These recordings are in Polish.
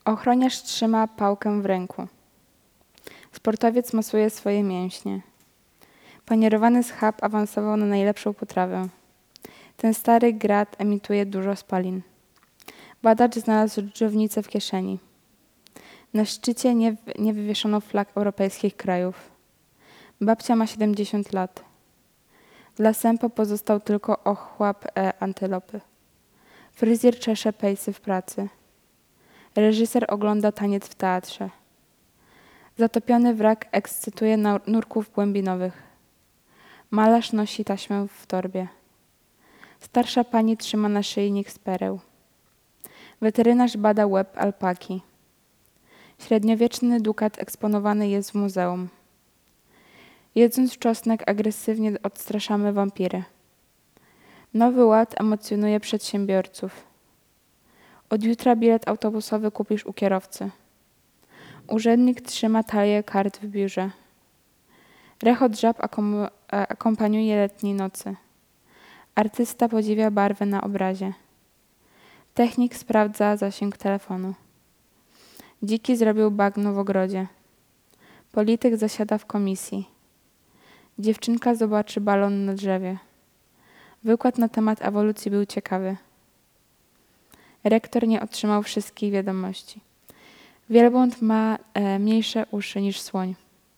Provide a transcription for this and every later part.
Ochroniarz trzyma pałkę w ręku. Sportowiec masuje swoje mięśnie. Panierowany schab awansował na najlepszą potrawę. Ten stary grat emituje dużo spalin. Badacz znalazł dżdżownicę w kieszeni. Na szczycie nie wywieszono flag europejskich krajów. Babcia ma 70 lat. Dla sępo pozostał tylko ochłap antylopy. Fryzjer czesze pejsy w pracy. Reżyser ogląda taniec w teatrze. Zatopiony wrak ekscytuje nurków głębinowych. Malarz nosi taśmę w torbie. Starsza pani trzyma naszyjnik z pereł. Weterynarz bada łeb alpaki. Średniowieczny dukat eksponowany jest w muzeum. Jedząc czosnek agresywnie odstraszamy wampiry. Nowy Ład emocjonuje przedsiębiorców. Od jutra bilet autobusowy kupisz u kierowcy. Urzędnik trzyma talię kart w biurze. Rechot żab akompaniuje letniej nocy. Artysta podziwia barwy na obrazie. Technik sprawdza zasięg telefonu. Dziki zrobił bagno w ogrodzie. Polityk zasiada w komisji. Dziewczynka zobaczy balon na drzewie. Wykład na temat ewolucji był ciekawy. Rektor nie otrzymał wszystkich wiadomości. Wielbłąd ma mniejsze uszy niż słoń.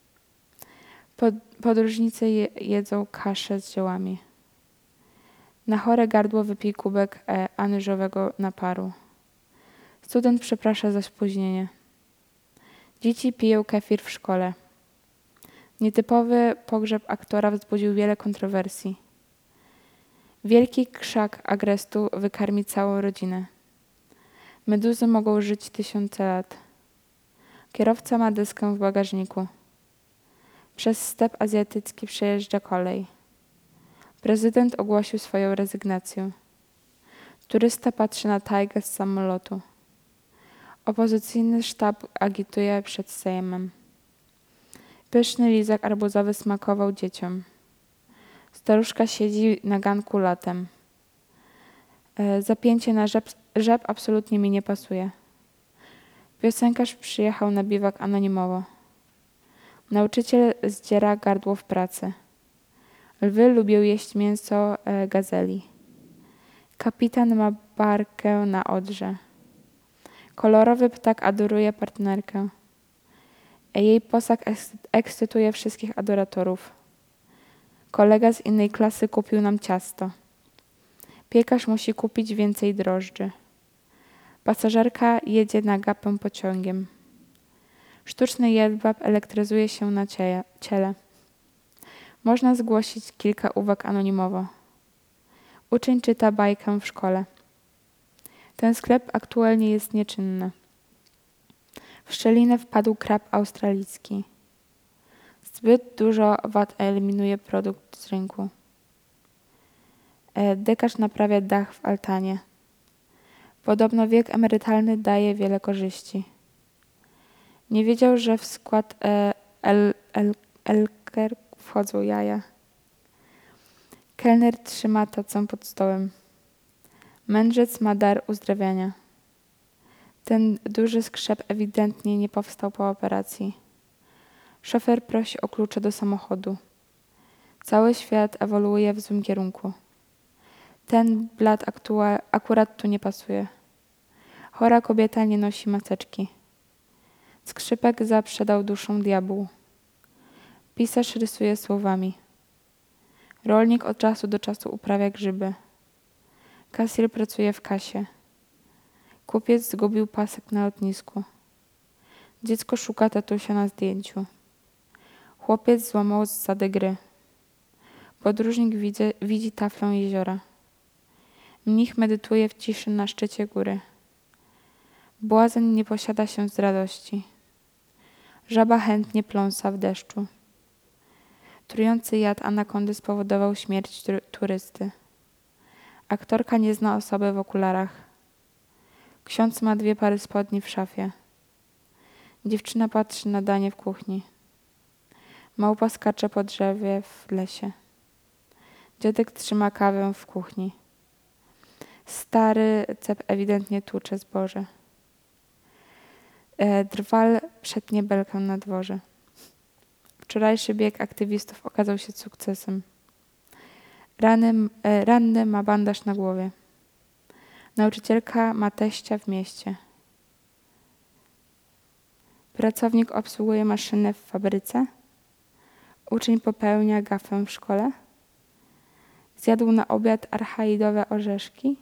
Podróżnicy jedzą kaszę z ziołami. Na chore gardło wypij kubek anyżowego naparu. Student przeprasza za spóźnienie. Dzieci piją kefir w szkole. Nietypowy pogrzeb aktora wzbudził wiele kontrowersji. Wielki krzak agrestu wykarmi całą rodzinę. Meduzy mogą żyć 1000 lat. Kierowca ma deskę w bagażniku. Przez step azjatycki przejeżdża kolej. Prezydent ogłosił swoją rezygnację. Turysta patrzy na tajgę z samolotu. Opozycyjny sztab agituje przed Sejmem. Pyszny lizak arbuzowy smakował dzieciom. Staruszka siedzi na ganku latem. Zapięcie na żab absolutnie mi nie pasuje. Piosenkarz przyjechał na biwak anonimowo. Nauczyciel zdziera gardło w pracy. Lwy lubią jeść mięso gazeli. Kapitan ma barkę na odrze. Kolorowy ptak adoruje partnerkę. Jej posag ekscytuje wszystkich adoratorów. Kolega z innej klasy kupił nam ciasto. Piekarz musi kupić więcej drożdży. Pasażerka jedzie na gapę pociągiem. Sztuczny jedwab elektryzuje się na ciele. Można zgłosić kilka uwag anonimowo. Uczeń czyta bajkę w szkole. Ten sklep aktualnie jest nieczynny. W szczelinę wpadł krab australijski. Zbyt dużo wad eliminuje produkt z rynku. Dekarz naprawia dach w altanie. Podobno wiek emerytalny daje wiele korzyści. Nie wiedział, że w skład Elker wchodzą jaja. Kelner trzyma tacę pod stołem. Mędrzec ma dar uzdrawiania. Ten duży skrzep ewidentnie nie powstał po operacji. Szofer prosi o klucze do samochodu. Cały świat ewoluuje w złym kierunku. Ten blat akurat tu nie pasuje. Chora kobieta nie nosi maseczki. Skrzypek zaprzedał duszą diabłu. Pisarz rysuje słowami. Rolnik od czasu do czasu uprawia grzyby. Kasjer pracuje w kasie. Kupiec zgubił pasek na lotnisku. Dziecko szuka tatusia na zdjęciu. Chłopiec złamał zasady gry. Podróżnik widzi taflę jeziora. Mnich medytuje w ciszy na szczycie góry. Błazen nie posiada się z radości. Żaba chętnie pląsa w deszczu. Trujący jad anakondy spowodował śmierć turysty. Aktorka nie zna osoby w okularach. Ksiądz ma 2 pary spodni w szafie. Dziewczyna patrzy na danie w kuchni. Małpa skacze po drzewie w lesie. Dziadek trzyma kawę w kuchni. Stary cep ewidentnie tłucze zboże. Drwal przetnie belkę na dworze. Wczorajszy bieg aktywistów okazał się sukcesem. Ranny ma bandaż na głowie. Nauczycielka ma teścia w mieście. Pracownik obsługuje maszynę w fabryce. Uczeń popełnia gafę w szkole. Zjadł na obiad archaidowe orzeszki.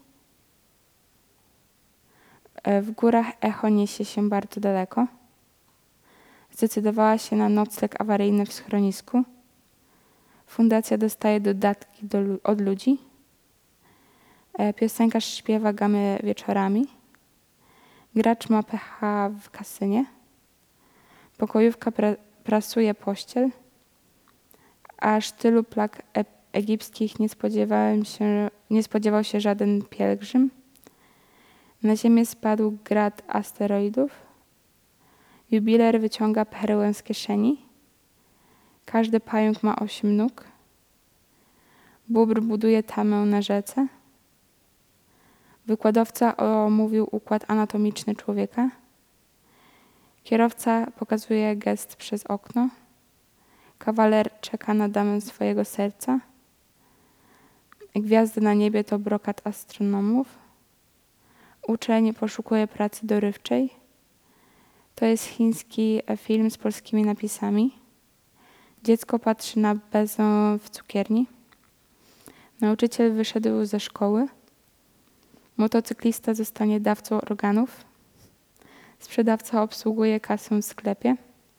W górach echo niesie się bardzo daleko. Zdecydowała się na nocleg awaryjny w schronisku. Fundacja dostaje dodatki od ludzi. Piosenkarz śpiewa gamy wieczorami. Gracz ma pecha w kasynie. Pokojówka prasuje pościel. Aż tylu plag egipskich nie spodziewał się żaden pielgrzym. Na ziemię spadł grad asteroidów. Jubiler wyciąga perłę z kieszeni. Każdy pająk ma 8 nóg. Bóbr buduje tamę na rzece. Wykładowca omówił układ anatomiczny człowieka. Kierowca pokazuje gest przez okno. Kawaler czeka na damę swojego serca. Gwiazdy na niebie to brokat astronomów. Uczeń poszukuje pracy dorywczej. To jest chiński film z polskimi napisami. Dziecko patrzy na bezę w cukierni. Nauczyciel wyszedł ze szkoły. Motocyklista zostanie dawcą organów. Sprzedawca obsługuje kasę w sklepie.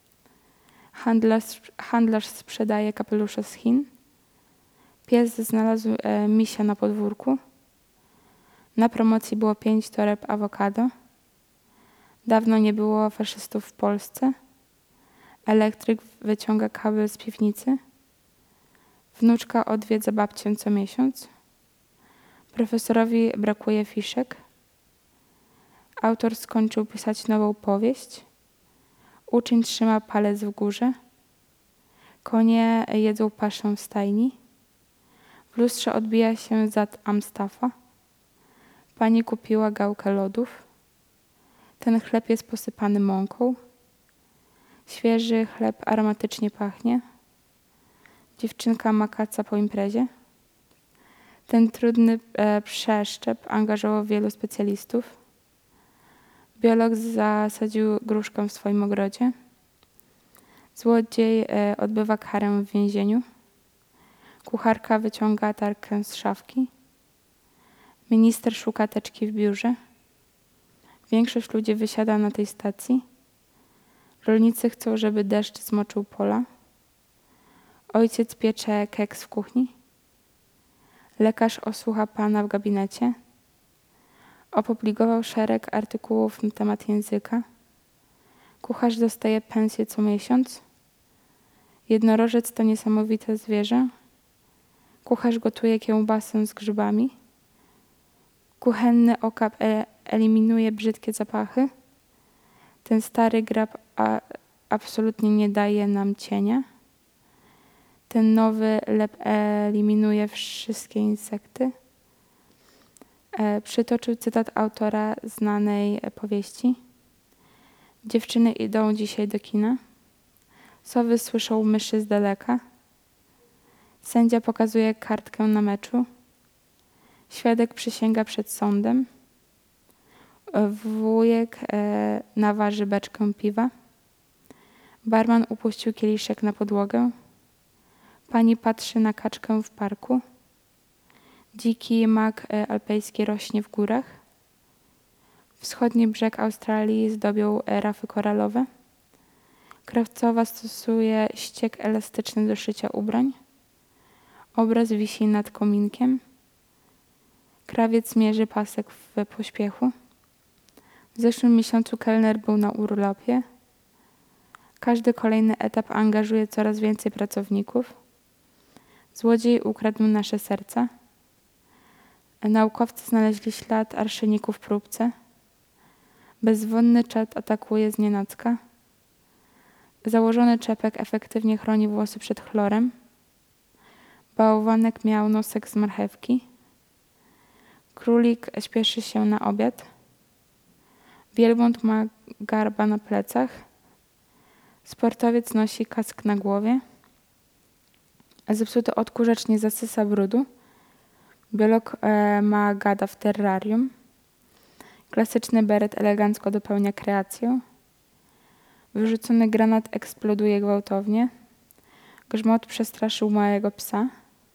Handlarz sprzedaje kapelusze z Chin. Pies znalazł misia na podwórku. Na promocji było 5 toreb awokado. Dawno nie było faszystów w Polsce. Elektryk wyciąga kabel z piwnicy. Wnuczka odwiedza babcię co miesiąc. Profesorowi brakuje fiszek. Autor skończył pisać nową powieść. Uczeń trzyma palec w górze. Konie jedzą paszę w stajni. W lustrze odbija się zad Amstafa. Pani kupiła gałkę lodów. Ten chleb jest posypany mąką. Świeży chleb aromatycznie pachnie. Dziewczynka makaca po imprezie. Ten trudny przeszczep angażował wielu specjalistów. Biolog zasadził gruszkę w swoim ogrodzie. Złodziej odbywa karę w więzieniu. Kucharka wyciąga tarkę z szafki. Minister szuka teczki w biurze. Większość ludzi wysiada na tej stacji. Rolnicy chcą, żeby deszcz zmoczył pola. Ojciec piecze keks w kuchni. Lekarz osłucha pana w gabinecie. Opublikował szereg artykułów na temat języka. Kucharz dostaje pensję co miesiąc. Jednorożec to niesamowite zwierzę. Kucharz gotuje kiełbasę z grzybami. Kuchenny okap eliminuje brzydkie zapachy. Ten stary grab absolutnie nie daje nam cienia. Ten nowy lep eliminuje wszystkie insekty. Przytoczył cytat autora znanej powieści. Dziewczyny idą dzisiaj do kina. Sowy słyszą myszy z daleka. Sędzia pokazuje kartkę na meczu. Świadek przysięga przed sądem. Wujek naważy beczkę piwa. Barman upuścił kieliszek na podłogę. Pani patrzy na kaczkę w parku. Dziki mak alpejski rośnie w górach. Wschodni brzeg Australii zdobią rafy koralowe. Krawcowa stosuje ściek elastyczny do szycia ubrań. Obraz wisi nad kominkiem. Krawiec mierzy pasek w pośpiechu. W zeszłym miesiącu kelner był na urlopie. Każdy kolejny etap angażuje coraz więcej pracowników. Złodziej ukradł nasze serca. Naukowcy znaleźli ślad arszeniku w próbce. Bezwonny czad atakuje znienacka. Założony czepek efektywnie chroni włosy przed chlorem. Bałwanek miał nosek z marchewki. Królik śpieszy się na obiad. Wielbłąd ma garba na plecach. Sportowiec nosi kask na głowie. Zepsuty odkurzacz nie zasysa brudu. Biolog ma gada w terrarium. Klasyczny beret elegancko dopełnia kreację. Wyrzucony granat eksploduje gwałtownie. Grzmot przestraszył małego psa.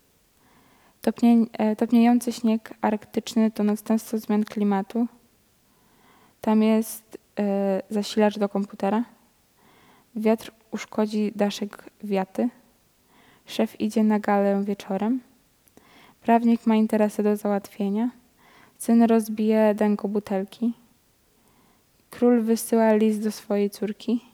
Topniejący śnieg arktyczny to następstwo zmian klimatu. Tam jest zasilacz do komputera. Wiatr uszkodzi daszek wiaty. Szef idzie na galę wieczorem. Prawnik ma interesy do załatwienia. Syn rozbije denko butelki. Król wysyła list do swojej córki.